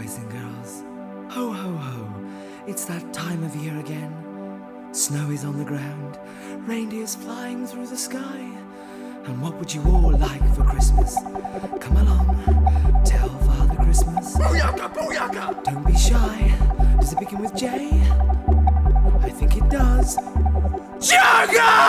boys and girls. Ho, ho, ho. It's that time of year again. Snow is on the ground, reindeers flying through the sky. And what would you all like for Christmas? Come along, tell Father Christmas. Booyaka, booyaka! Don't be shy. Does it begin with J? I think it does. Jugger!